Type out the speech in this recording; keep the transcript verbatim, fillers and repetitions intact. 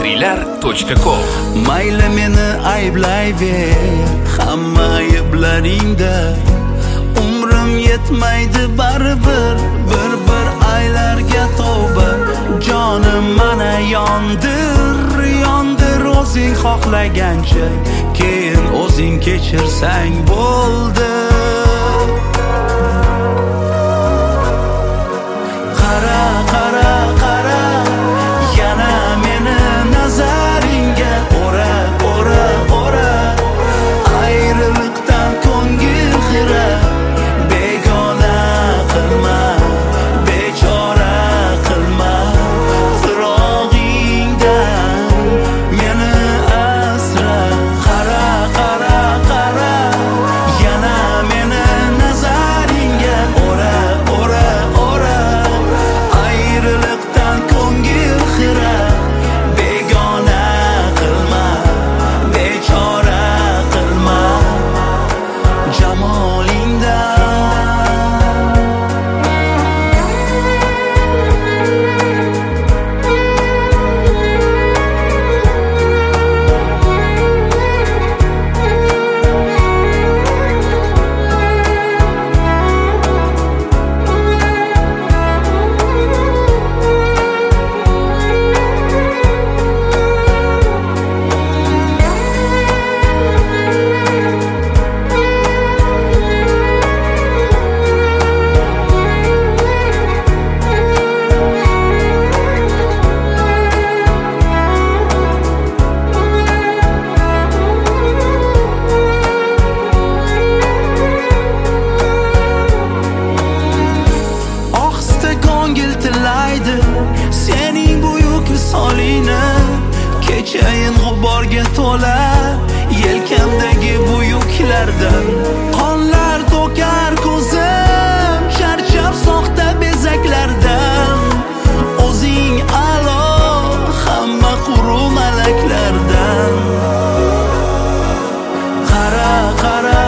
mp3lar точка com. Mayli meni ayblayver hamma ayblaringda, umrim yetmaydi baribir bir bir aylarga tavba. Jonim mana yondir, yondir o'zing xohlagancha, keyin o'zing kechirsang bo'ldi. Qara, qara, qara, yana meni nazaringga ora, ora, ora. Ayriliqdan ko'ngil xira, begona qilma, bechora qilma. Firog'ingdan meni asra. Qara, qara, qara, yana meni nazaringga ora, ora, ora. Ayriliqdan ko'ngil xira, begona qilma, bechora qilma. Jamolingdan ohista ko'ngil tilaydi sening buyuk misolingni. Kechayin g'uborga to'la yelkamdagi buyuklardan, qonlar to'kar ko'zim charchab soxta bezaklardan. O'zing a'lo hamma quru malaklardan. Qara, qara,